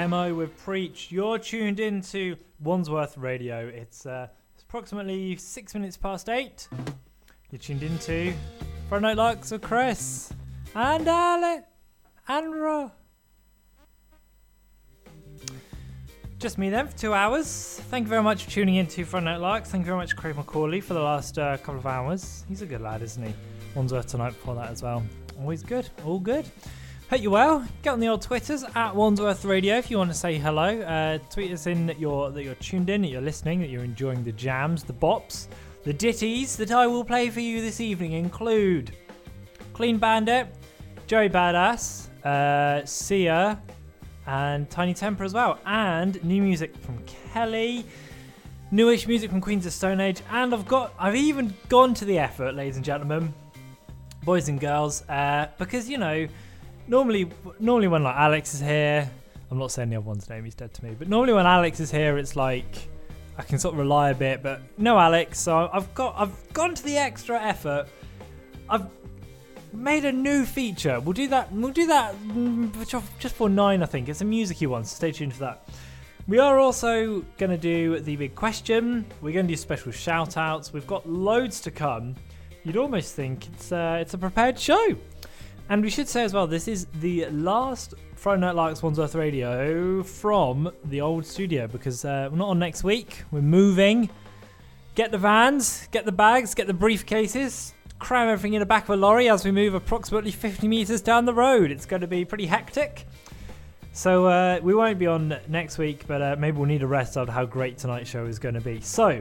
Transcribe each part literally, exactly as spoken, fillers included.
Emo with Preach. You're tuned into Wandsworth Radio. It's, uh, it's approximately six minutes past eight. You're tuned into Friday Night Larks with Chris and Alec and Ro. Just me then for two hours. Thank you very much for tuning in to Friday Night Larks. Thank you very much, Craig McCauley, for the last uh, couple of hours. He's a good lad, isn't he? Wandsworth tonight before that as well. Always good. All good. Hope you're well. Get on the old Twitters at Wandsworth Radio if you want to say hello. Uh, tweet us in that you're that you're tuned in, that you're listening, that you're enjoying the jams, the bops, the ditties that I will play for you this evening include Clean Bandit, Joey Badass, uh, Sia, and Tiny Temper as well, and new music from Kelly, newish music from Queens of Stone Age, and I've got I've even gone to the effort, ladies and gentlemen, boys and girls, uh, because you know. Normally, normally when like Alex is here, I'm not saying the other one's name, he's dead to me. But normally when Alex is here, it's like I can sort of rely a bit. But no Alex, so I've got I've gone to the extra effort. I've made a new feature. We'll do that. We'll do that just for nine, I think. It's a musicy one, so stay tuned for that. We are also going to do the big question. We're going to do special shout outs. We've got loads to come. You'd almost think it's uh, it's a prepared show. And we should say as well, this is the last Friday Night Larks Wandsworth Radio from the old studio because uh, we're not on next week. We're moving. Get the vans, get the bags, get the briefcases, cram everything in the back of a lorry as we move approximately fifty metres down the road. It's going to be pretty hectic. So uh, we won't be on next week, but uh, maybe we'll need a rest after how great tonight's show is going to be. So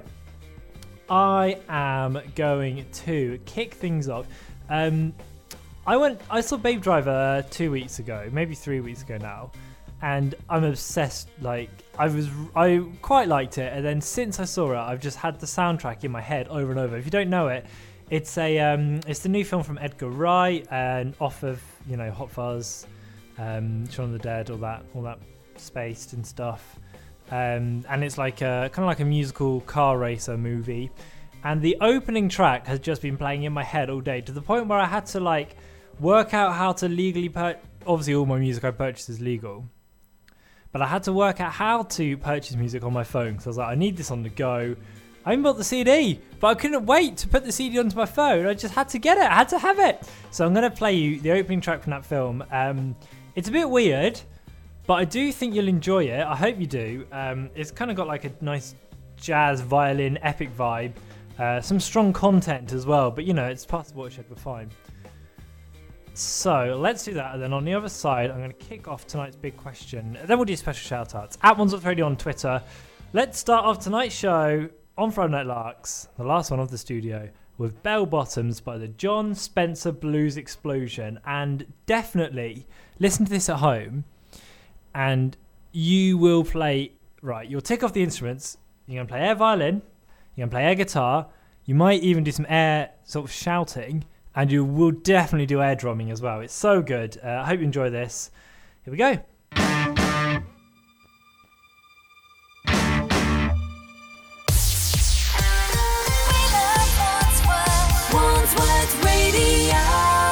I am going to kick things off. Um... I went. I saw Babe Driver two weeks ago, maybe three weeks ago now, and I'm obsessed. Like I was, I quite liked it, and then since I saw it, I've just had the soundtrack in my head over and over. If you don't know it, it's a, um, it's the new film from Edgar Wright, and off of you know Hot Fuzz, um, Shaun of the Dead, all that, all that Spaced and stuff, um, and it's like a kind of like a musical car racer movie, and the opening track has just been playing in my head all day to the point where I had to like. Work out how to legally purchase. Obviously, all my music I purchase is legal, but I had to work out how to purchase music on my phone because I was like, I need this on the go. I even bought the C D, but I couldn't wait to put the C D onto my phone. I just had to get it. I had to have it. So I'm going to play you the opening track from that film. Um, it's a bit weird, but I do think you'll enjoy it. I hope you do. Um, it's kind of got like a nice jazz, violin, epic vibe. Uh, some strong content as well, but you know, it's past the watershed. We're fine. So let's do that, and then on the other side I'm going to kick off tonight's big question, then we'll do special shout outs at Wandsworth Radio on Twitter. Let's start off tonight's show on Friday Night Larks, the last one of the studio, with Bell Bottoms by the Jon Spencer Blues Explosion. And definitely listen to this at home and you will play, right, you'll tick off the instruments. You're going to play air violin, you're going to play air guitar, you might even do some air sort of shouting, and you will definitely do air drumming as well. It's so good. Uh, I hope you enjoy this. Here we go. Wandsworth Radio.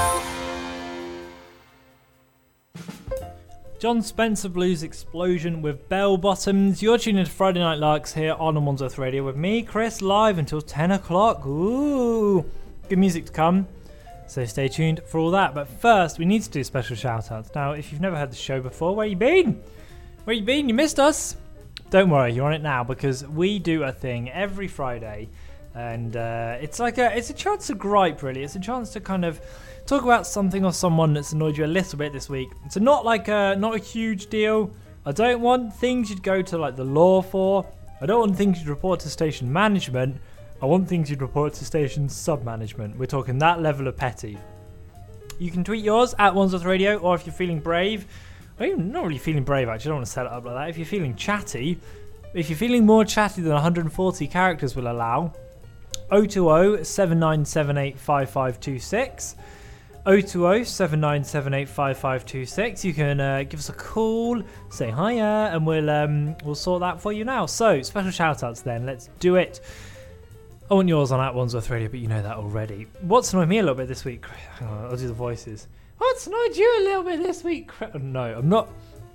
Jon Spencer Blues Explosion with Bell Bottoms. You're tuning to Friday Night Larks here on Wandsworth Radio with me, Chris, live until ten o'clock. Ooh, good music to come. So stay tuned for all that. But first, we need to do special shout-outs. Now, if you've never heard the show before, where you been? Where you been? You missed us? Don't worry, you're on it now because we do a thing every Friday. And uh, it's like a it's a chance to gripe, really. It's a chance to kind of talk about something or someone that's annoyed you a little bit this week. So not like a, not a huge deal. I don't want things you'd go to like the law for. I don't want things you'd report to station management. I want things you'd report to station sub-management. We're talking that level of petty. You can tweet yours at Wandsworth Radio, or if you're feeling brave, or even not really feeling brave actually, I don't want to set it up like that. If you're feeling chatty, if you're feeling more chatty than one hundred forty characters will allow, oh two oh, seven nine seven eight, five five two six. oh two oh, seven nine seven eight, five five two six. You can uh, give us a call, say hiya, and we'll um, we'll sort that for you now. So, special shout-outs then. Let's do it. I want yours on at Wandsworth Radio, but you know that already. What's annoyed me a little bit this week? Hang on, I'll do the voices. What's annoyed you a little bit this week? No, I'm not.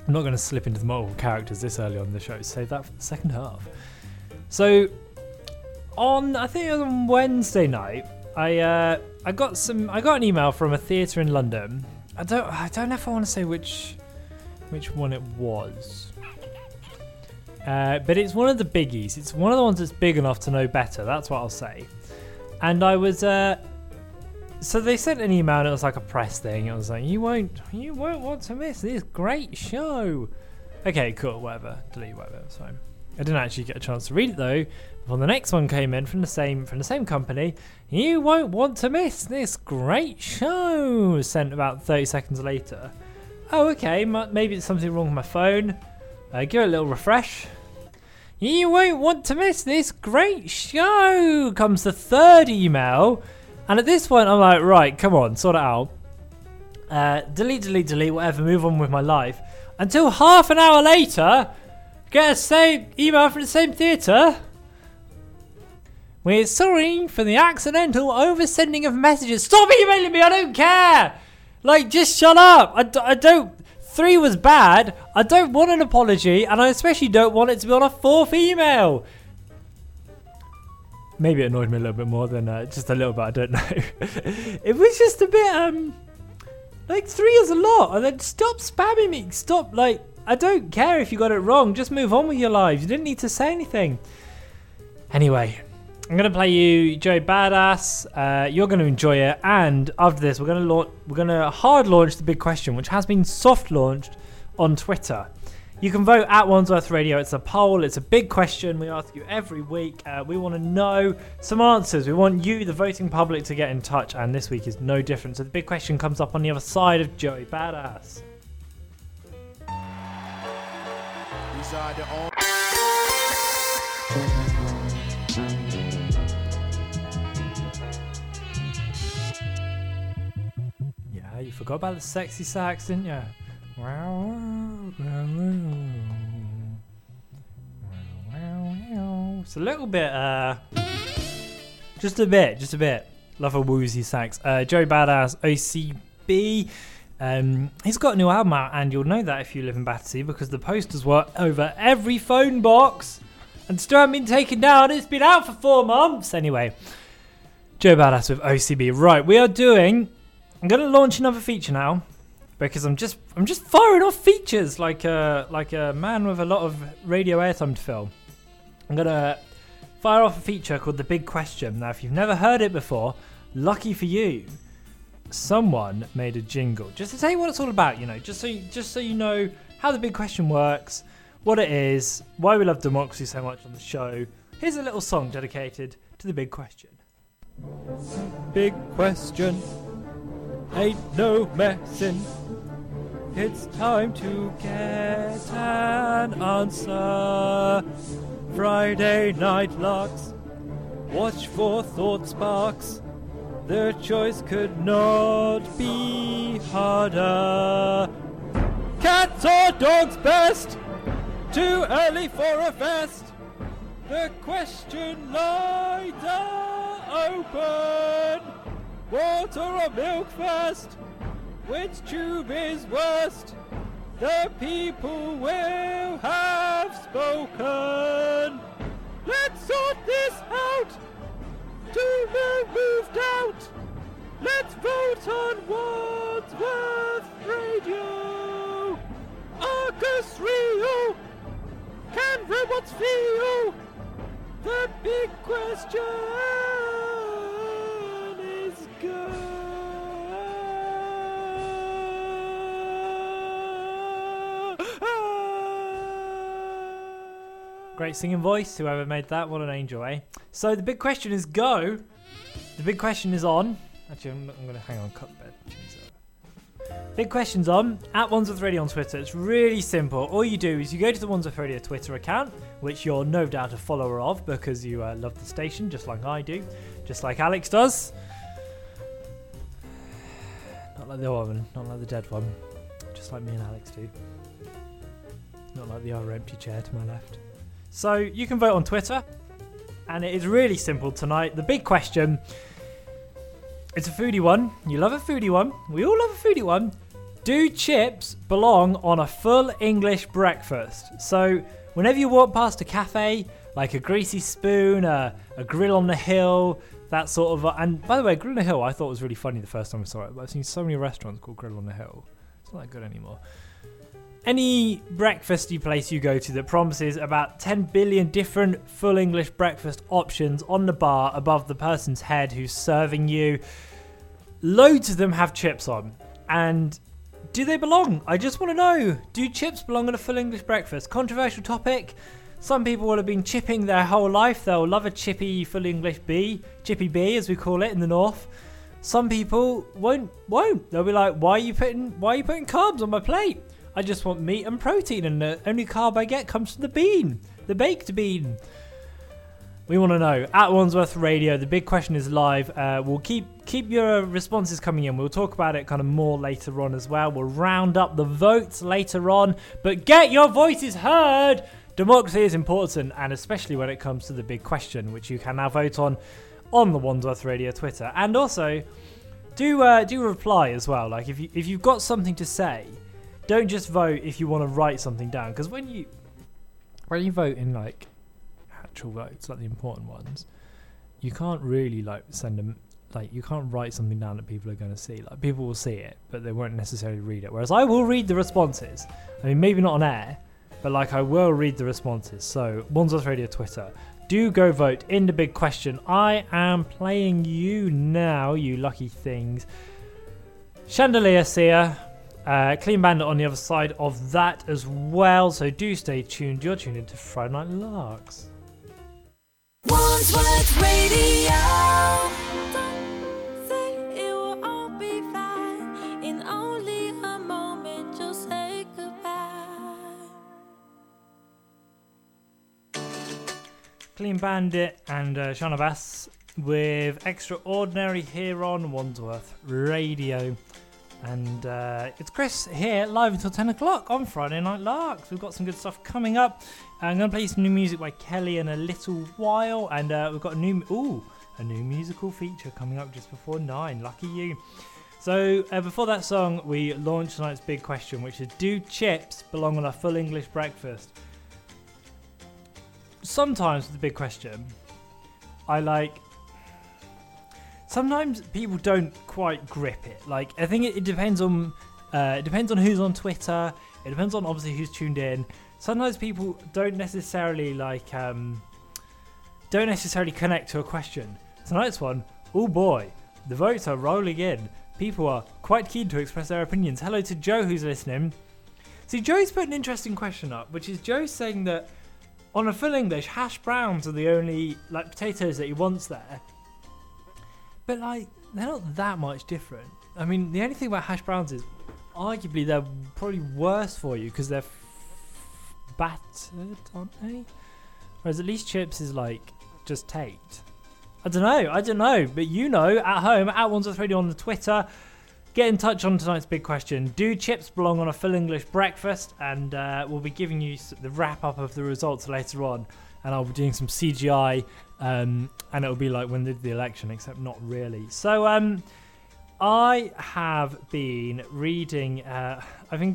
I'm not going to slip into the multiple characters this early on the show. Save that for the second half. So, on I think it was on Wednesday night, I uh, I got some I got an email from a theatre in London. I don't I don't know if I want to say which which one it was, uh, but it's one of the biggies. It's one of the ones that's big enough to know better. That's what I'll say. And I was uh, so they sent an email and it was like a press thing. It was like you won't you won't want to miss this great show. Okay, cool, whatever. Delete whatever. It's fine. I didn't actually get a chance to read it though. When the next one came in from the same from the same company, you won't want to miss this great show. Sent about thirty seconds later. Oh, okay. Maybe it's something wrong with my phone. Uh, give it a little refresh. You won't want to miss this great show. Comes the third email, and at this point, I'm like, right, come on, sort it out. Uh, delete, delete, delete, whatever. Move on with my life. Until half an hour later, get a same email from the same theatre. We're sorry for the accidental oversending of messages. Stop emailing me, I don't care! Like, just shut up. I, d- I don't... Three was bad. I don't want an apology, and I especially don't want it to be on a fourth email. Maybe it annoyed me a little bit more than uh, just a little bit, I don't know. It was just a bit, um... Like, three is a lot, and then stop spamming me. Stop, like... I don't care if you got it wrong. Just move on with your lives. You didn't need to say anything. Anyway... I'm gonna play you Joey Badass. Uh, you're gonna enjoy it, and after this, we're gonna launch. We're gonna hard launch the big question, which has been soft launched on Twitter. You can vote at Wandsworth Radio. It's a poll. It's a big question we ask you every week. Uh, we want to know some answers. We want you, the voting public, to get in touch, and this week is no different. So the big question comes up on the other side of Joey Badass. These are the all- You forgot about the sexy sax, didn't you? It's a little bit, uh, just a bit, just a bit. Love a woozy sax. Uh, Joey Badass, O C B. Um, he's got a new album out, and you'll know that if you live in Battersea because the posters were over every phone box and still haven't been taken down. It's been out for four months. Anyway, Joey Badass with O C B. Right, we are doing... I'm gonna launch another feature now because I'm just I'm just firing off features like a like a man with a lot of radio airtime to fill. I'm gonna fire off a feature called The Big Question. Now, if you've never heard it before, lucky for you, someone made a jingle just to tell you what it's all about. You know, just so you, just so you know how The Big Question works, what it is, why we love democracy so much on the show. Here's a little song dedicated to The Big Question. Big question. Ain't no messing. It's time to get an answer. Friday night larks. Watch for thought sparks. The choice could not be harder. Cats or dogs best? Too early for a fest. The question lines are open. Water or milk first? Which tube is worst? The people will have spoken. Let's sort this out. To no moved out. Let's vote on Wandsworth Radio. Argus Rio. Can robots feel? The big question. Great singing voice, whoever made that, what an angel, eh? So the big question is go. The big question is on. Actually, I'm, I'm going to hang on, cut the bed. Big question's on at Wandsworth Radio on Twitter. It's really simple. All you do is you go to the Wandsworth Radio Twitter account, which you're no doubt a follower of because you uh, love the station, just like I do, just like Alex does. Not like the other one, not like the dead one, just like me and Alex do. Not like the other empty chair to my left. So you can vote on Twitter, and it is really simple tonight. The big question, it's a foodie one. You love a foodie one. We all love a foodie one. Do chips belong on a full English breakfast? So whenever you walk past a cafe, like a Greasy Spoon, a, a Grill on the Hill, that sort of... And by the way, Grill on the Hill I thought was really funny the first time I saw it, but I've seen so many restaurants called Grill on the Hill. It's not that good anymore. Any breakfasty place you go to that promises about ten billion different full English breakfast options on the bar above the person's head who's serving you, loads of them have chips on. And do they belong? I just want to know. Do chips belong on a full English breakfast? Controversial topic. Some people will have been chipping their whole life. They'll love a chippy full English B, chippy B as we call it in the north. Some people won't. Won't. They'll be like, "Why are you putting? Why are you putting carbs on my plate? I just want meat and protein, and the only carb I get comes from the bean, the baked bean." We want to know. At Wandsworth Radio, the big question is live. Uh, we'll keep keep your responses coming in. We'll talk about it kind of more later on as well. We'll round up the votes later on. But get your voices heard. Democracy is important, and especially when it comes to the big question, which you can now vote on on the Wandsworth Radio Twitter. And also, do uh, do reply as well. Like if you if you've got something to say, don't just vote if you want to write something down, because when you when you vote in like actual votes, like the important ones, you can't really like send them, like you can't write something down that people are going to see. Like people will see it, but they won't necessarily read it. Whereas I will read the responses. I mean, maybe not on air, but like I will read the responses. So Wandsworth Radio Twitter, do go vote in the big question. I am playing you now, you lucky things. Chandelier Seer. Uh, Clean Bandit on the other side of that as well, so do stay tuned. You're tuned into Friday Night Larks. Wandsworth Radio. Don't think it will all be fine. In only a moment, you'll say goodbye. Clean Bandit and uh, Shana Bass with Extraordinary here on Wandsworth Radio. And uh, it's Chris here, live until ten o'clock on Friday Night Larks. We've got some good stuff coming up. I'm going to play some new music by Kelly in a little while. And uh, we've got a new ooh, a new musical feature coming up just before nine. Lucky you. So uh, before that song, we launched tonight's big question, which is, do chips belong on a full English breakfast? Sometimes with the big question, I like... Sometimes people don't quite grip it. Like, I think it, it depends on uh, it depends on who's on Twitter. It depends on obviously who's tuned in. Sometimes people don't necessarily like um, don't necessarily connect to a question. Tonight's one, oh boy, the votes are rolling in. People are quite keen to express their opinions. Hello to Joe who's listening. See, Joe's put an interesting question up, which is Joe saying that on a full English, hash browns are the only like potatoes that he wants there. But, like, they're not that much different. I mean, the only thing about hash browns is, arguably, they're probably worse for you because they're f- battered, aren't they? Whereas at least chips is, like, just taped. I don't know. I don't know. But you know, at home, at Wandsworth Radio on the Twitter, get in touch on tonight's big question. Do chips belong on a full English breakfast? And uh, we'll be giving you the wrap-up of the results later on. And I'll be doing some C G I, um, and it'll be like when they did the election, except not really. So um, I have been reading, uh, I've been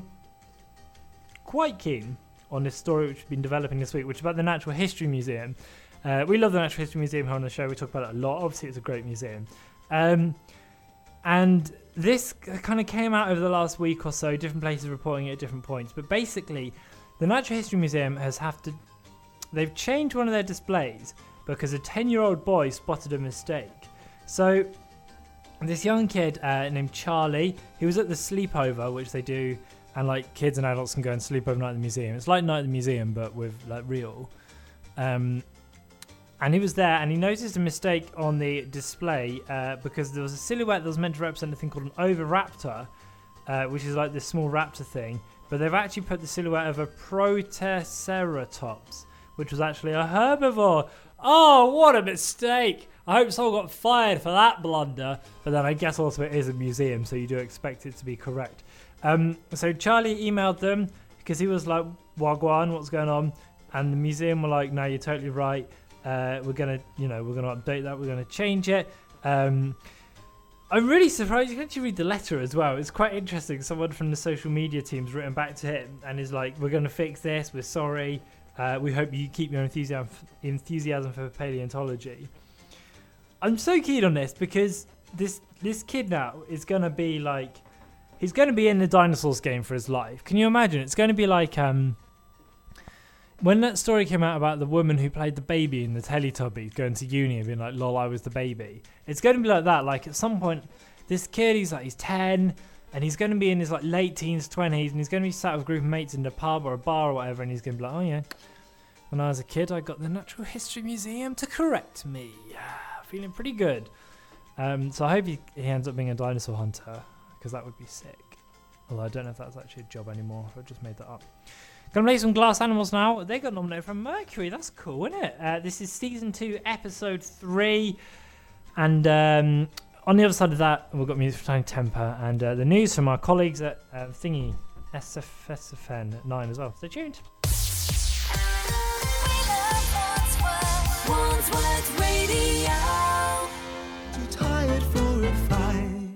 quite keen on this story which we've been developing this week, which is about the Natural History Museum. Uh, we love the Natural History Museum here on the show. We talk about it a lot. Obviously, it's a great museum. Um, and this kind of came out over the last week or so, different places reporting it at different points. But basically, the Natural History Museum has have to... They've changed one of their displays because a ten-year-old boy spotted a mistake. So this young kid uh, named Charlie, he was at the sleepover, which they do, and like kids and adults can go and sleep overnight at the museum. It's like Night at the Museum, but with like real. Um, and he was there, and he noticed a mistake on the display uh, because there was a silhouette that was meant to represent a thing called an oviraptor, uh, which is like this small raptor thing. But they've actually put the silhouette of a Protoceratops, which was actually a herbivore. Oh, what a mistake. I hope someone got fired for that blunder. But then I guess also it is a museum, so you do expect it to be correct. Um, so Charlie emailed them because he was like, Wagwan, what's going on? And the museum were like, no, you're totally right. Uh, we're going to, you know, we're going to update that. We're going to change it. Um, I'm really surprised you can actually read the letter as well. It's quite interesting. Someone from the social media team's written back to him and is like, we're going to fix this. We're sorry. Uh, we hope you keep your enthusiasm, enthusiasm for paleontology. I'm so keen on this because this this kid now is going to be like, he's going to be in the dinosaurs game for his life. Can you imagine? It's going to be like um, when that story came out about the woman who played the baby in the Teletubbies going to uni and being like, lol, I was the baby. It's going to be like that. Like at some point, this kid, he's like, he's ten and he's going to be in his like late teens, twenties, and he's going to be sat with a group of mates in the pub or a bar or whatever, and he's going to be like, oh yeah, when I was a kid, I got the Natural History Museum to correct me. Feeling pretty good. Um, so I hope he, he ends up being a dinosaur hunter, because that would be sick. Although I don't know if that's actually a job anymore. I just made that up. Gonna play some Glass Animals now. They got nominated for Mercury. That's cool, isn't it? Uh, this is season two, episode three. And um, on the other side of that, we've got music from Tiny Temper and uh, the news from our colleagues at uh, Thingy S F S F N nine as well. Stay tuned. Wandsworth Radio. Too tired for a fight.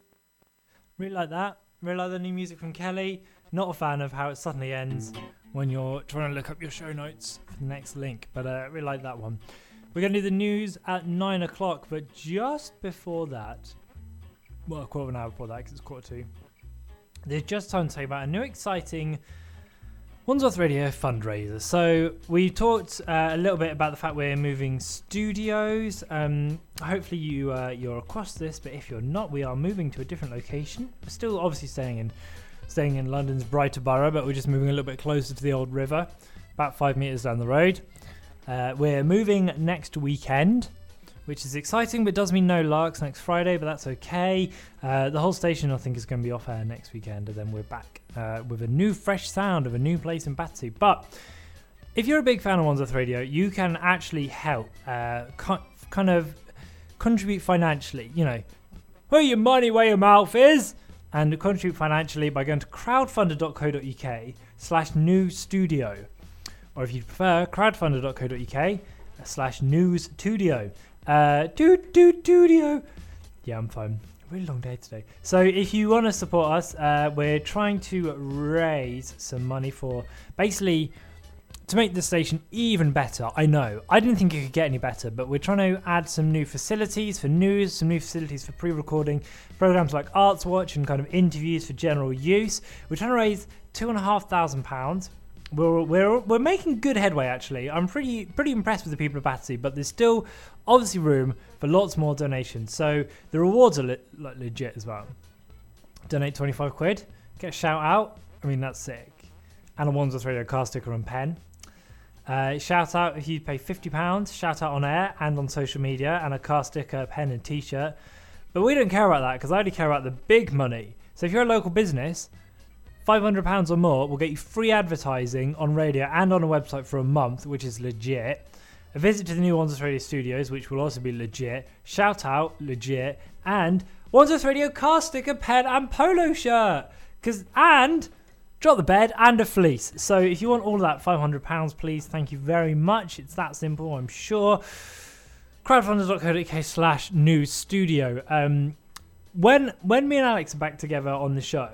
Really like that. Really like the new music from Kelly. Not a fan of how it suddenly ends when you're trying to look up your show notes for the next link, but I uh, really like that one. We're going to do the news at nine o'clock, but just before that, well, a quarter of an hour before that, because it's quarter two, there's just time to tell you about a new exciting Wandsworth Radio fundraiser. So we talked uh, a little bit about the fact we're moving studios. Um, hopefully you uh, you're across this, but if you're not, we are moving to a different location. We're still obviously staying in staying in London's Brighter Borough, but we're just moving a little bit closer to the old river, about five meters down the road. Uh, we're moving next weekend, which is exciting, but does mean no larks next Friday, but that's okay. Uh, the whole station, I think, is going to be off air next weekend, and then we're back uh, with a new, fresh sound of a new place in Battersea. But if you're a big fan of Wandsworth Radio, you can actually help, uh, co- kind of contribute financially. You know, put your money where your mouth is, and contribute financially by going to crowdfunder.co.uk slash new studio. Or if you prefer, crowdfunder.co.uk slash news studio. Uh, do do studio. Yeah, I'm fine. Really long day today. So if you want to support us, uh, we're trying to raise some money for basically to make the station even better. I know I didn't think it could get any better, but we're trying to add some new facilities for news, some new facilities for pre-recording programs like Arts Watch and kind of interviews for general use. We're trying to raise two and a half thousand pounds. We're, we're we're making good headway, actually. I'm pretty pretty impressed with the people of Battersea, but there's still obviously room for lots more donations. So the rewards are le- like legit as well. Donate twenty-five quid, get a shout out. I mean, that's sick. And a Wandsworth Radio car sticker and pen. Uh, shout out if you pay fifty pounds, shout out on air and on social media, and a car sticker, pen and t-shirt. But we don't care about that because I only care about the big money. So if you're a local business, five hundred pounds or more will get you free advertising on radio and on a website for a month, which is legit. A visit to the new Wandsworth Radio studios, which will also be legit. Shout out, legit. And Wandsworth Radio car sticker, pen and polo shirt. Cause, and drop the bed and a fleece. So if you want all of that, five hundred pounds, please. Thank you very much. It's that simple, I'm sure. crowdfunder.co.uk slash news studio. Um, when, when me and Alex are back together on the show,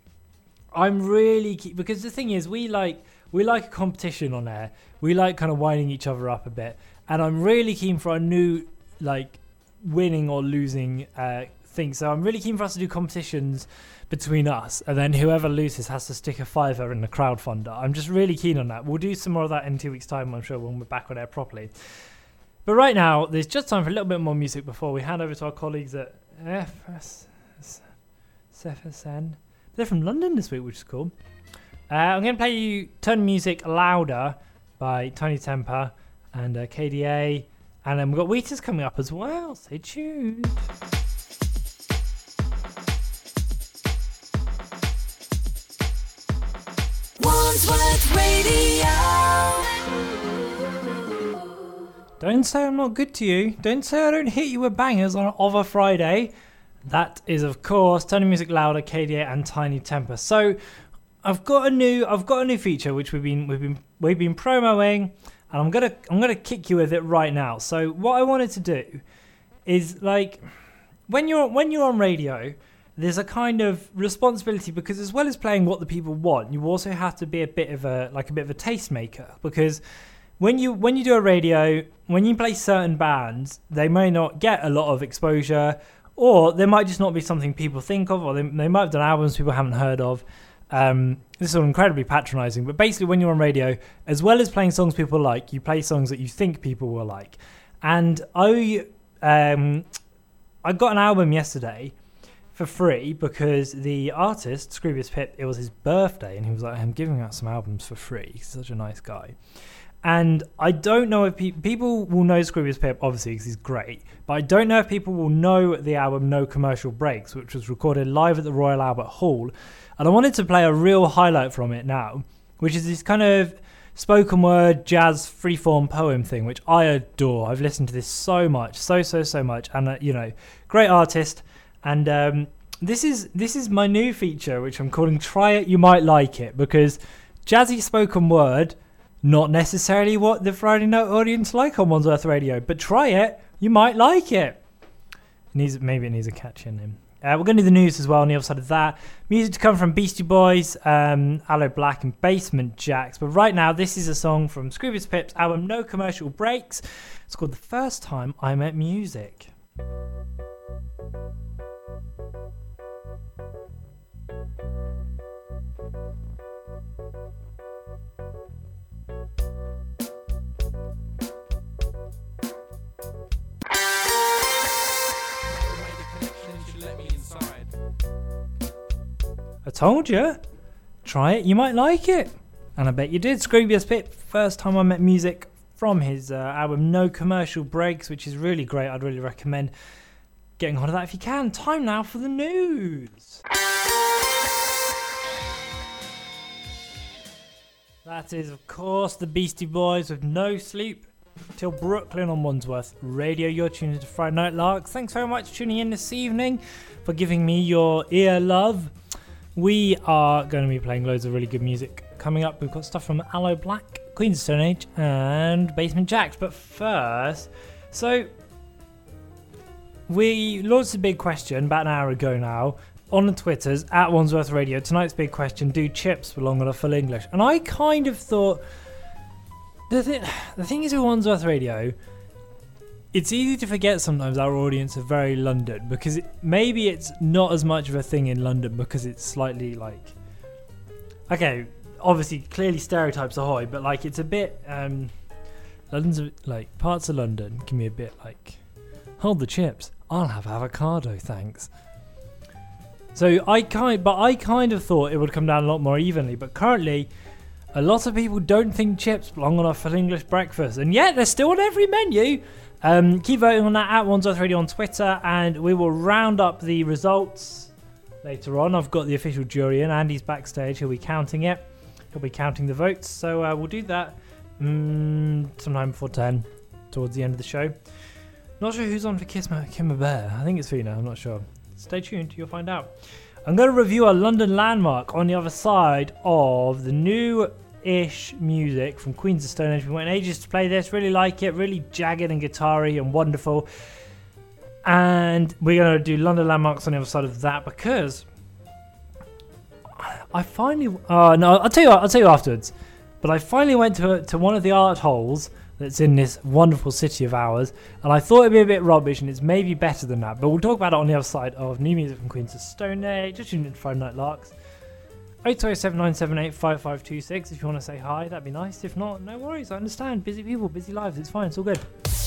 I'm really keen, because the thing is, we like we like a competition on air. We like kind of winding each other up a bit, and I'm really keen for a new like winning or losing uh, thing. So I'm really keen for us to do competitions between us, and then whoever loses has to stick a fiver in the crowdfunder. I'm just really keen on that. We'll do some more of that in two weeks' time, I'm sure, when we're back on air properly. But right now, there's just time for a little bit more music before we hand over to our colleagues at F S F N. They're from London this week, which is cool. Uh, I'm going to play you Turn Music Louder by Tiny Temper and uh, K D A. And then we've got Wheatus coming up as well. Stay tuned. Wandsworth Radio. Don't say I'm not good to you. Don't say I don't hit you with bangers on of a Friday. That is, of course, Turning Music Louder, K D A, and Tiny Temper. So, I've got a new, I've got a new feature which we've been, we've been, we've been promoting, and I'm gonna, I'm gonna kick you with it right now. So, what I wanted to do is like, when you're when you're on radio, there's a kind of responsibility because as well as playing what the people want, you also have to be a bit of a like a bit of a tastemaker because when you when you do a radio, when you play certain bands, they may not get a lot of exposure, or there might just not be something people think of, or they, they might have done albums people haven't heard of. Um, this is all incredibly patronising, but basically when you're on radio, as well as playing songs people like, you play songs that you think people will like. And I um, I got an album yesterday for free because the artist, Scroobius Pip, it was his birthday and he was like, I'm giving out some albums for free. He's such a nice guy. And I don't know if pe- people will know Scroobius Pip, obviously, because he's great, but I don't know if people will know the album No Commercial Breaks, which was recorded live at the Royal Albert Hall. And I wanted to play a real highlight from it now, which is this kind of spoken word, jazz, freeform poem thing, which I adore. I've listened to this so much, so, so, so much. And, uh, you know, great artist. And um, this is this is my new feature, which I'm calling Try It, You Might Like It, because jazzy spoken word, not necessarily what the Friday Night audience like on Wandsworth Radio, but try it, you might like it. it needs, maybe it needs a catch in him. Uh, we're going to do the news as well on the other side of that. Music to come from Beastie Boys, um, Aloe Black and Basement Jaxx. But right now, this is a song from Scroobius Pip's album No Commercial Breaks. It's called The First Time I Met Music. I told you, try it, you might like it. And I bet you did. Scroobius Pip, First Time I Met Music, from his uh, album No Commercial Breaks, which is really great. I'd really recommend getting hold of that if you can. Time now for the news. That is, of course, the Beastie Boys with No Sleep Till Brooklyn on Wandsworth Radio. You're tuned into Friday Night Larks. Thanks very much for tuning in this evening, for giving me your ear love. We are going to be playing loads of really good music coming up. We've got stuff from Aloe Black, Queens of Stone Age, and Basement Jaxx. But first, so we launched a big question about an hour ago now on the Twitters at Wandsworth Radio. Tonight's big question: do chips belong on a full English? And I kind of thought the thing, the thing is with Wandsworth Radio, it's easy to forget sometimes our audience are very London, because it, maybe it's not as much of a thing in London because it's slightly like, okay, obviously clearly stereotypes ahoy, but like it's a bit um London's a, like parts of London can be a bit like, hold the chips, I'll have avocado, thanks. So I kind but I kind of thought it would come down a lot more evenly, but currently a lot of people don't think chips belong on a full English breakfast, and yet they're still on every menu. Um, keep voting on that at Wandsworth Radio on Twitter, and we will round up the results later on. I've got the official jury in. Andy's backstage. He'll be counting it. He'll be counting the votes. So uh, we'll do that um, sometime before ten, towards the end of the show. Not sure who's on for Kiss My Kimber Bear. I think it's Fina. I'm not sure. Stay tuned. You'll find out. I'm going to review a London landmark on the other side of the new ish music from Queens of Stone Age. We went ages to play this, really like it, really jagged and guitar-y and wonderful. And we're going to do London landmarks on the other side of that because I finally, uh, no, I'll tell you, I'll tell you afterwards. But I finally went to to one of the art holes that's in this wonderful city of ours, and I thought it'd be a bit rubbish, and it's maybe better than that. But we'll talk about it on the other side of new music from Queens of Stone Age. Just tuned in to Friday Night Larks. oh two oh seven nine seven eight five five two six if you want to say hi, that'd be nice. If not, no worries, I understand. Busy people, busy lives, it's fine, it's all good.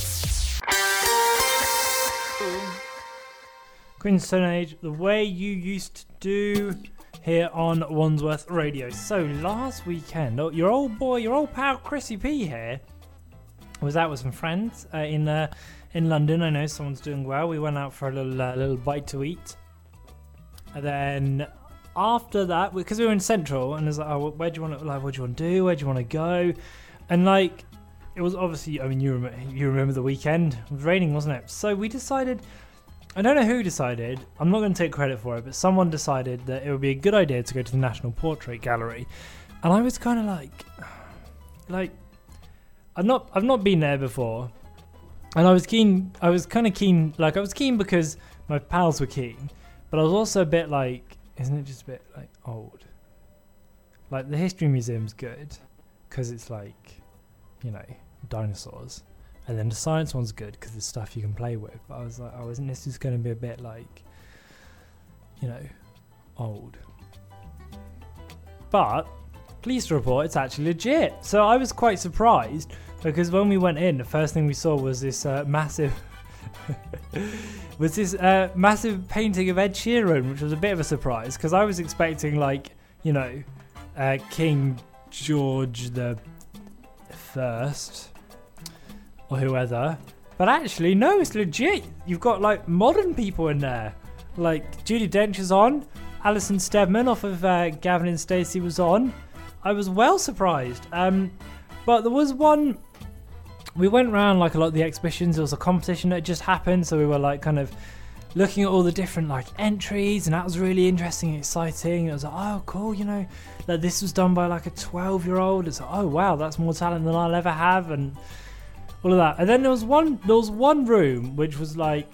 Queen's Stone Age, the way you used to do here on Wandsworth Radio. So last weekend, oh, your old boy, your old pal Chrissy P here was out with some friends uh, in uh, in London. I know someone's doing well. We went out for a little uh, little bite to eat, and then after that, because we were in Central, and it was like, oh, where do you want to like? What do you want to do? Where do you want to go? And like, it was obviously, I mean, you remember, you remember the weekend? It was raining, wasn't it? So we decided. I don't know who decided. I'm not going to take credit for it, but someone decided that it would be a good idea to go to the National Portrait Gallery, and I was kind of like, like, I've not, I've not been there before, and I was keen. I was kind of keen. Like, I was keen because my pals were keen, but I was also a bit like, isn't it just a bit like old? Like the history museum's good because it's like, you know, dinosaurs, and then the science one's good because there's stuff you can play with. But I was like, oh, isn't this just going to be a bit like, you know, old? But pleased to report it's actually legit. So I was quite surprised because when we went in, the first thing we saw was this uh, massive was this uh, massive painting of Ed Sheeran, which was a bit of a surprise because I was expecting like, you know, uh, King George the First or whoever. But actually, no, it's legit. You've got like modern people in there. Like Judi Dench's on, Alison Steadman off of uh, Gavin and Stacey was on. I was well surprised. Um, but there was one. We went around like a lot of the exhibitions. There was a competition that just happened, so we were like kind of looking at all the different like entries, and that was really interesting and exciting. It was like, oh, cool, you know, like this was done by like a twelve-year-old. It's like, oh wow, that's more talent than I'll ever have, and all of that. And then there was one. There was one room which was like.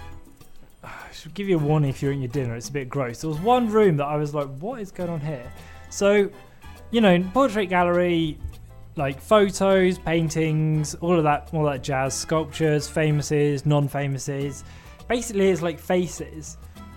I should give you a warning if you're eating your dinner. It's a bit gross. There was one room that I was like, what is going on here? So, you know, portrait gallery, like photos, paintings, all of that, all that jazz, sculptures, famouses, non-famouses. Basically, it's like faces.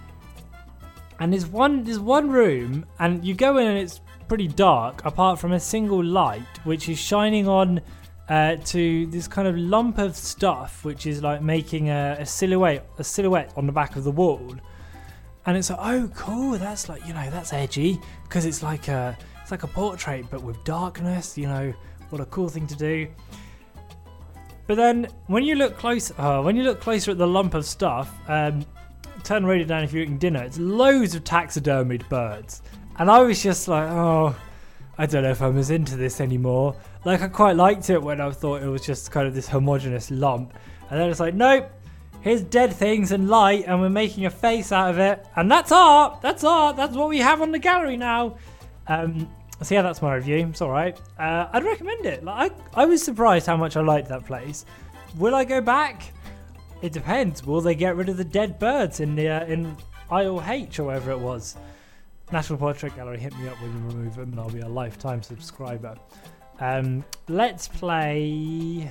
And there's one, there's one room, and you go in and it's pretty dark, apart from a single light, which is shining on uh, to this kind of lump of stuff, which is like making a, a silhouette, a silhouette on the back of the wall. And it's like, oh, cool. That's like, you know, that's edgy because it's like a, it's like a portrait, but with darkness. You know, what a cool thing to do. But then when you look close, uh, when you look closer at the lump of stuff, um, turn the radio down if you're eating dinner. It's loads of taxidermied birds, and I was just like, oh, I don't know if I'm as into this anymore. Like, I quite liked it when I thought it was just kind of this homogenous lump, and then it's like, nope. Here's dead things and light, and we're making a face out of it, and that's art. That's art. That's what we have on the gallery now. Um, so yeah, that's my review. It's all right. Uh, I'd recommend it. Like, I, I was surprised how much I liked that place. Will I go back? It depends. Will they get rid of the dead birds in the uh, in aisle H or whatever it was? National Portrait Gallery, hit me up when you remove them, and I'll be a lifetime subscriber. Um, let's play.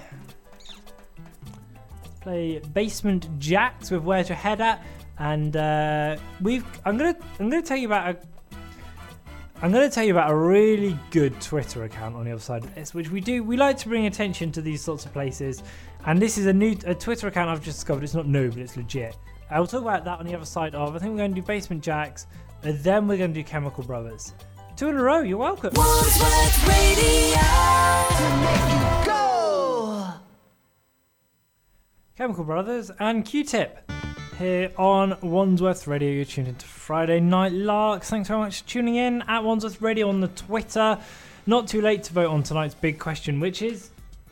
Play Basement Jacks with Where's Your Head At, and uh, we've. I'm gonna. I'm gonna tell you about a. I'm gonna tell you about a really good Twitter account on the other side of this, which we do. We like to bring attention to these sorts of places, and this is a new a Twitter account I've just discovered. It's not new, but it's legit. I'll talk about that on the other side of. I think we're going to do Basement Jacks, and then we're going to do Chemical Brothers. Two in a row. You're welcome. Wandsworth Radio. To make you go. Chemical Brothers and Q-Tip here on Wandsworth Radio. You're tuned into Friday Night Larks. Thanks very much for tuning in at Wandsworth Radio on the Twitter. Not too late to vote on tonight's big question, which is,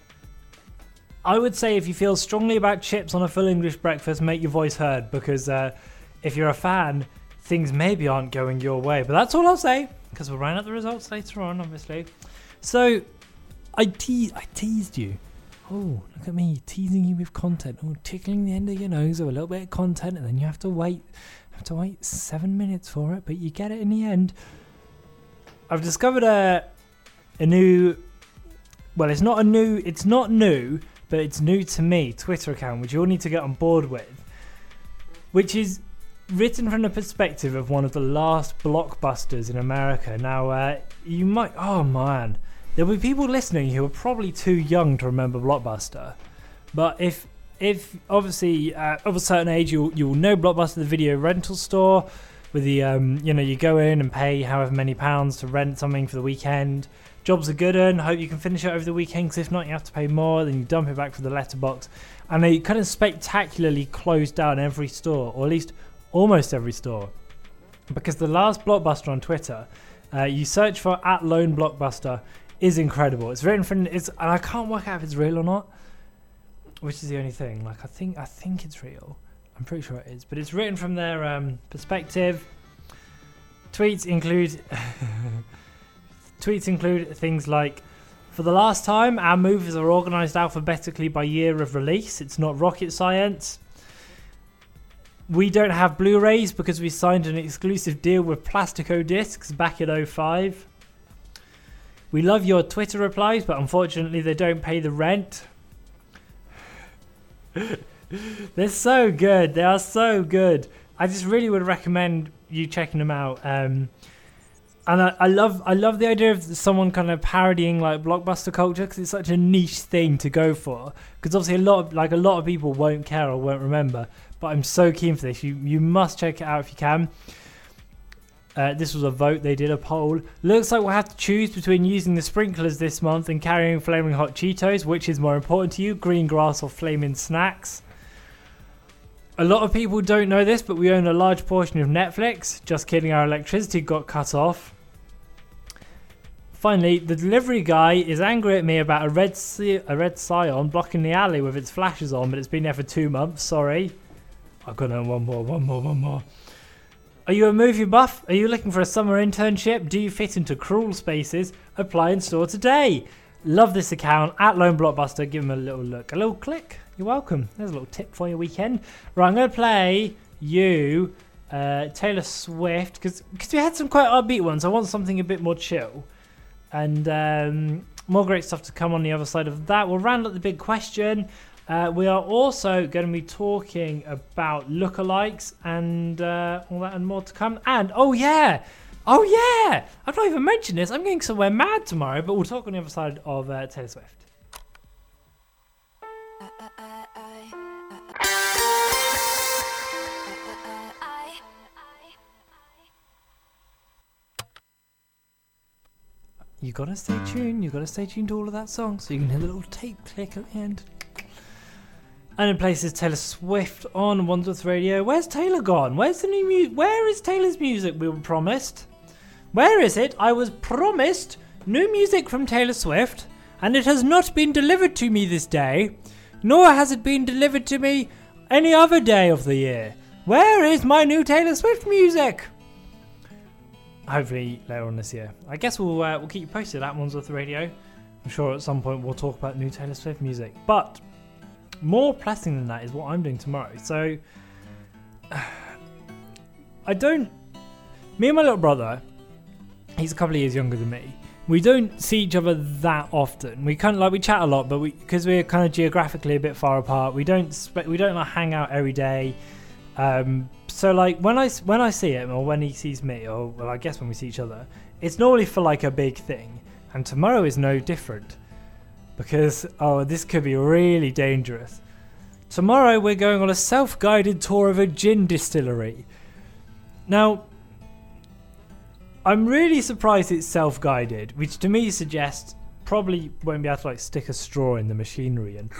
I would say if you feel strongly about chips on a full English breakfast, make your voice heard, because uh, if you're a fan, things maybe aren't going your way. But that's all I'll say, because we'll round out the results later on, obviously. So, I, te- I teased you. Oh, look at me, teasing you with content. Oh, tickling the end of your nose with a little bit of content, and then you have to wait, have to wait seven minutes for it, but you get it in the end. I've discovered a a new, well, it's not a new, it's not new, but it's new to me, Twitter account, which you all need to get on board with, which is written from the perspective of one of the last blockbusters in America. Now, uh, you might, oh man. There'll be people listening who are probably too young to remember Blockbuster, but if if obviously uh, of a certain age, you'll you'll know Blockbuster, the video rental store, with the um you know you go in and pay however many pounds to rent something for the weekend. Jobs are good, and hope you can finish it over the weekend. Because if not, you have to pay more. Then you dump it back for the letterbox, and they kind of spectacularly closed down every store, or at least almost every store, because the last Blockbuster on Twitter, uh, you search for at Lone Blockbuster, is incredible. It's written from it's, and I can't work out if it's real or not, which is the only thing. Like I think, I think it's real. I'm pretty sure it is, but it's written from their um, perspective. Tweets include tweets include things like, "For the last time, our movies are organised alphabetically by year of release. It's not rocket science." We don't have Blu-rays because we signed an exclusive deal with Plastico Discs back in oh five. We love your Twitter replies, but unfortunately they don't pay the rent. They're so good. They are so good. I just really would recommend you checking them out. Um, and I, I love I love the idea of someone kind of parodying like blockbuster culture, because it's such a niche thing to go for. Because obviously a lot of like a lot of people won't care or won't remember. But I'm so keen for this. You you must check it out if you can. Uh, this was a vote. They did a poll. Looks like we'll have to choose between using the sprinklers this month and carrying flaming hot Cheetos. Which is more important to you, green grass or flaming snacks? A lot of people don't know this, but we own a large portion of Netflix. Just kidding, our electricity got cut off. Finally, the delivery guy is angry at me about a red si- a red Scion blocking the alley with its flashes on, but it's been there for two months. Sorry. I've got on one more, one more, one more. Are you a movie buff? Are you looking for a summer internship? Do you fit into crawl spaces? Apply in store today. Love this account at Lone Blockbuster. Give them a little look, a little click. You're welcome. There's a little tip for your weekend. Right, I'm going to play you uh, Taylor Swift because because we had some quite upbeat ones. I want something a bit more chill, and um, more great stuff to come on the other side of that. We'll round up the big question. Uh, we are also going to be talking about lookalikes and uh, all that and more to come. And, oh yeah, oh yeah, I've not even mentioned this. I'm going somewhere mad tomorrow, but we'll talk on the other side of uh, Taylor Swift. You gotta stay tuned, you gotta stay tuned to all of that song so you can hear the little tape click at the end. And in places Taylor Swift on Wandsworth Radio. Where's Taylor gone? Where's the new music? Where is Taylor's music we were promised? Where is it? I was promised new music from Taylor Swift, and it has not been delivered to me this day, nor has it been delivered to me any other day of the year. Where is my new Taylor Swift music? Hopefully later on this year. I guess we'll uh, we'll keep you posted at Wandsworth Radio. I'm sure at some point we'll talk about new Taylor Swift music, but more pressing than that is what I'm doing tomorrow. So, I don't... Me and my little brother, he's a couple of years younger than me. We don't see each other that often. We kind of like we chat a lot, but we because we're kind of geographically a bit far apart. We don't spe- we don't like hang out every day. Um, so like when I when I see him or when he sees me, or well I guess when we see each other, it's normally for like a big thing. And tomorrow is no different. Because, oh, this could be really dangerous. Tomorrow we're going on a self-guided tour of a gin distillery. Now, I'm really surprised it's self-guided, which to me suggests probably won't be able to like stick a straw in the machinery, and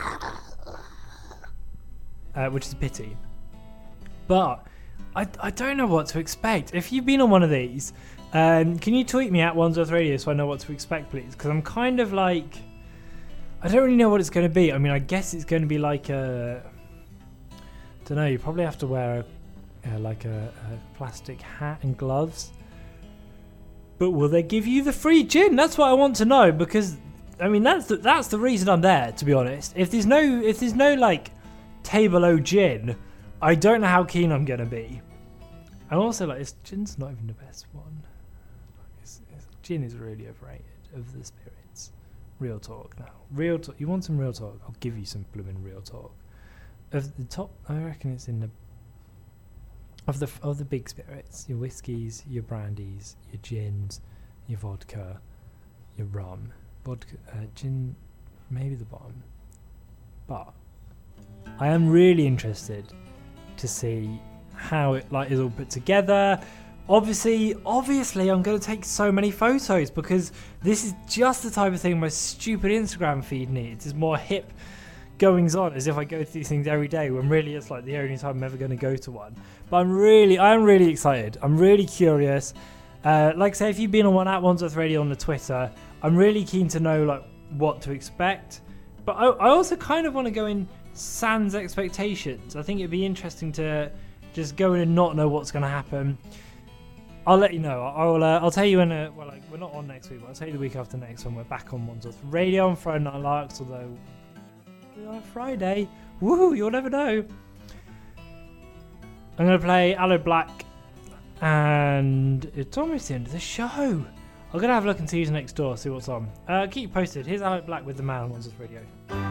uh, which is a pity. But I, I don't know what to expect. If you've been on one of these, um, can you tweet me at Wandsworth Radio so I know what to expect, please? Because I'm kind of like... I don't really know what it's going to be. I mean, I guess it's going to be like a... I don't know, you probably have to wear a, uh, like a, a plastic hat and gloves. But will they give you the free gin? That's what I want to know, because, I mean, that's the, that's the reason I'm there, to be honest. If there's no, if there's no like, Table O gin, I don't know how keen I'm going to be. And also, like, it's, gin's not even the best one. It's, it's, gin is really overrated of the spirits. Real talk now. Real talk. You want some real talk? I'll give you some blooming real talk. Of the top, I reckon it's in the of the of the big spirits. Your whiskies, your brandies, your gins, your vodka, your rum, vodka, uh, gin, maybe the bottom. But I am really interested to see how it like is all put together. Obviously, obviously, I'm going to take so many photos because this is just the type of thing my stupid Instagram feed needs. Is more hip goings on, as if I go to these things every day when really it's like the only time I'm ever going to go to one. But I'm really, I'm really excited. I'm really curious. Uh, like I say, if you've been on one at Wandsworth Radio on the Twitter, I'm really keen to know like what to expect. But I, I also kind of want to go in sans expectations. I think it'd be interesting to just go in and not know what's going to happen. I'll let you know. I'll uh, I'll tell you in a well. Like, we're not on next week, but I'll tell you the week after next when we're back on Wandsworth Radio on Friday Night Larks. Although we are Friday, woohoo! You'll never know. I'm going to play Aloe Black, and it's almost the end of the show. I'm going to have a look and see who's next door, see what's on. Uh, keep you posted. Here's Aloe Black with The Man on Wandsworth Radio.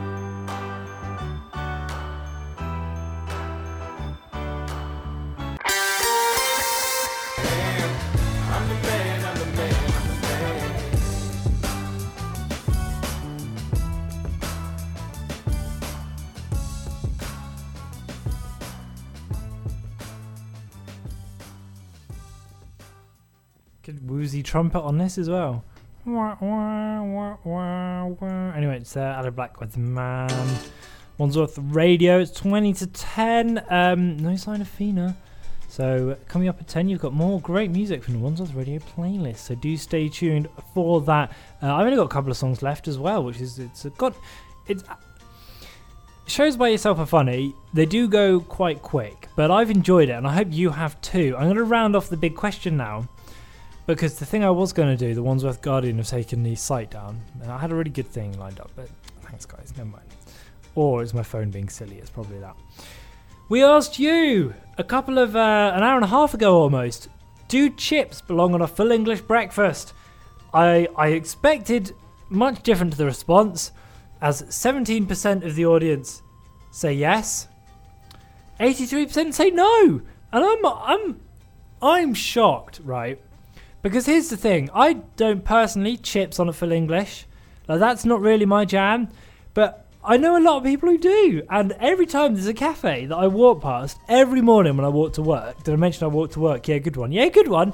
Good woozy trumpet on this as well. Wah, wah, wah, wah, wah. Anyway, it's uh, Aloe Black with The Man. Wandsworth Radio. It's twenty to ten. Um, no sign of Fina. So coming up at ten, you've got more great music from the Wandsworth Radio playlist. So do stay tuned for that. Uh, I've only got a couple of songs left as well, which is it's got it's. Shows by yourself are funny. They do go quite quick, but I've enjoyed it, and I hope you have too. I'm going to round off the big question now. Because the thing I was going to do, the Wandsworth Guardian have taken the site down. And I had a really good thing lined up, but thanks guys, never mind. Or is my phone being silly? It's probably that. We asked you a couple of, uh, an hour and a half ago almost, do chips belong on a full English breakfast? I, I expected much different to the response, as seventeen percent of the audience say yes, eighty-three percent say no. And I'm, I'm, I'm shocked, right? Because here's the thing, I don't personally chips on a full English. Like, that's not really my jam. But I know a lot of people who do. And every time there's a cafe that I walk past, every morning when I walk to work, did I mention I walk to work? Yeah, good one. Yeah, good one.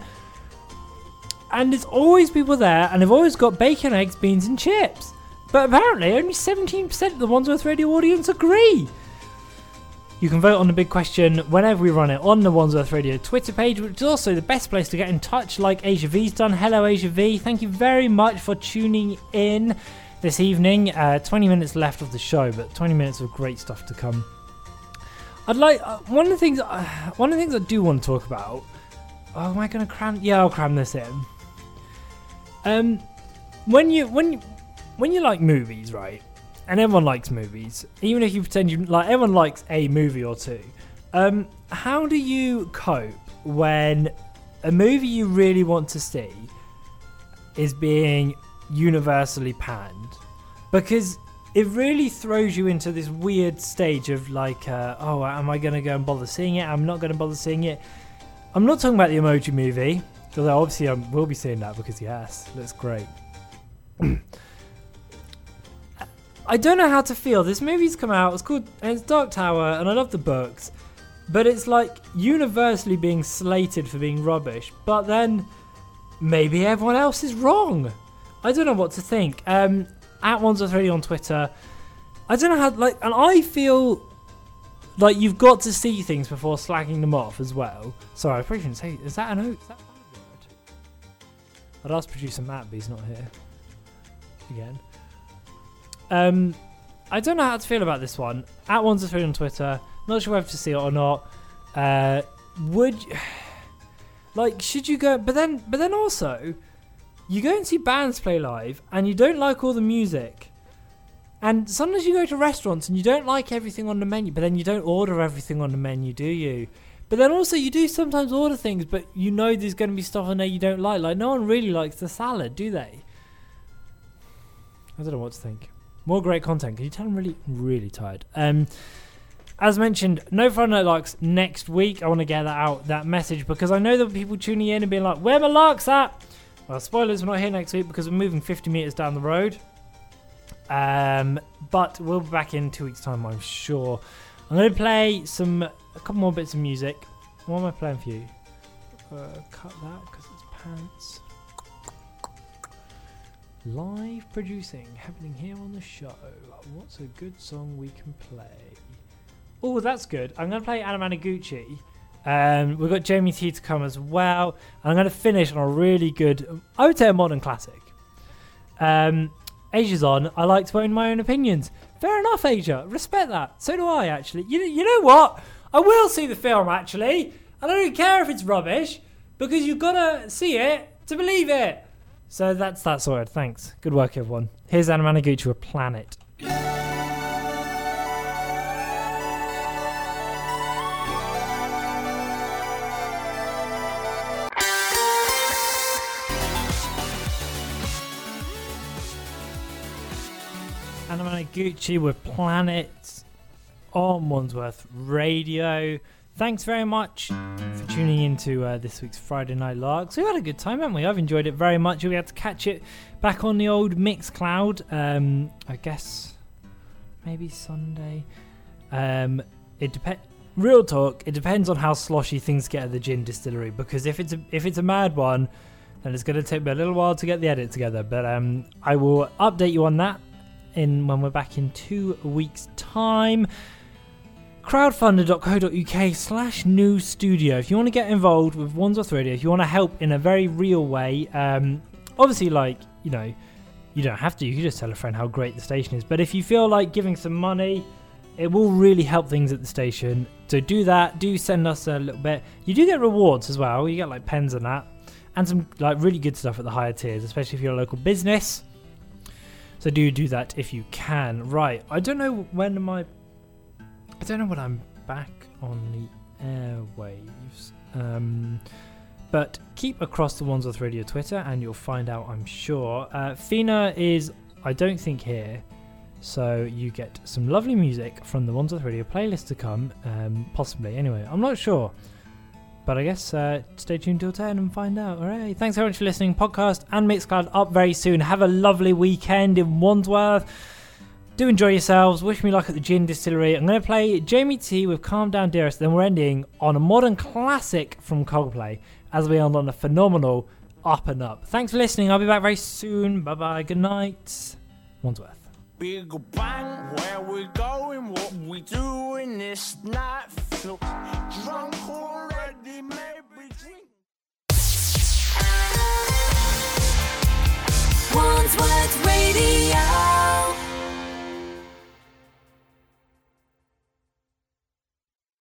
And there's always people there, and they've always got bacon, eggs, beans and chips. But apparently only seventeen percent of the Wandsworth Radio audience agree. You can vote on the big question whenever we run it on the Wandsworth Radio Twitter page, which is also the best place to get in touch, like Asia V's done. Hello, Asia V. Thank you very much for tuning in this evening. Uh, twenty minutes left of the show, but twenty minutes of great stuff to come. I'd like uh, one of the things. Uh, one of the things I do want to talk about. Oh, am I going to cram? Yeah, I'll cram this in. Um, when you when you, when you like movies, right? And everyone likes movies, even if you pretend you like. Everyone likes a movie or two. Um, how do you cope when a movie you really want to see is being universally panned? Because it really throws you into this weird stage of like, uh, oh, am I going to go and bother seeing it? I'm not going to bother seeing it. I'm not talking about the Emoji Movie, although obviously I will be seeing that because yes, looks great. I don't know how to feel. This movie's come out. It's called, and it's Dark Tower, and I love the books, but it's like universally being slated for being rubbish. But then maybe everyone else is wrong. I don't know what to think. Um, at Wandsworth Radio on Twitter. I don't know how. Like, and I feel like you've got to see things before slagging them off as well. Sorry, I probably shouldn't say. Is that an O? Is that a word? I'd ask producer Matt, but he's not here again. Um, I don't know how to feel about this one. At Wandsworth Radio on Twitter. Not sure whether to see it or not. Uh, would you, like should you go? But then, but then also, you go and see bands play live, and you don't like all the music. And sometimes you go to restaurants and you don't like everything on the menu, but then you don't order everything on the menu, do you? But then also you do sometimes order things, but you know there's going to be stuff on there you don't like. Like no one really likes the salad, do they? I don't know what to think. More great content. Can you tell I'm really, really tired? Um, as mentioned, no Friday Night Larks next week. I want to get that out, that message, because I know that people tuning in and being like, where my larks at? Well, spoilers, we're not here next week because we're moving fifty metres down the road. Um, but we'll be back in two weeks' time, I'm sure. I'm going to play some, a couple more bits of music. What am I playing for you? Uh, cut that because it's pants. Live producing happening here on the show. What's a good song we can play? Oh, that's good. I'm going to play Anna Managuchi. Um, we've got Jamie T to come as well. And I'm going to finish on a really good, I would say a modern classic. Um, Asia's on. I like to vote in my own opinions. Fair enough, Asia. Respect that. So do I, actually. You, you know what? I will see the film, actually. And I don't care if it's rubbish, because you've got to see it to believe it. So that's that sorted. Thanks. Good work, everyone. Here's Anna Managuchi with Planet. Mike Gucci with Planets on Wandsworth Radio. Thanks very much for tuning into uh, this week's Friday Night Larks. We had a good time, haven't we? I've enjoyed it very much. We had to catch it back on the old Mixcloud. Um, I guess maybe Sunday. Um, it depends. Real talk. It depends on how sloshy things get at the gin distillery. Because if it's a, if it's a mad one, then it's going to take me a little while to get the edit together. But um, I will update you on that in when we're back in two weeks' time. crowdfunder.co.uk slash new studio if you want to get involved with Wandsworth Radio, if you want to help in a very real way. Um, obviously, like, you know, you don't have to. You can just tell a friend how great the station is. But if you feel like giving some money, it will really help things at the station. So do that. Do send us a little bit. You do get rewards as well. You get like pens and that. And some like really good stuff at the higher tiers, especially if you're a local business. So do do that if you can. Right. I don't know when my... I don't know when I'm back on the airwaves, um, but keep across the Wandsworth Radio Twitter and you'll find out, I'm sure. Uh, Fina is, I don't think, here, so you get some lovely music from the Wandsworth Radio playlist to come, um, possibly. Anyway, I'm not sure, but I guess uh, stay tuned till ten and find out. All right, thanks very much for listening. Podcast and Mixcloud up very soon. Have a lovely weekend in Wandsworth. Do enjoy yourselves. Wish me luck at the Gin Distillery. I'm going to play Jamie T with Calm Down Dearest. Then we're ending on a modern classic from Coldplay as we end on a phenomenal Up and Up. Thanks for listening. I'll be back very soon. Bye-bye. Good night. Wandsworth. Big bang, where we going, what we doing this night. Feel drunk already, man.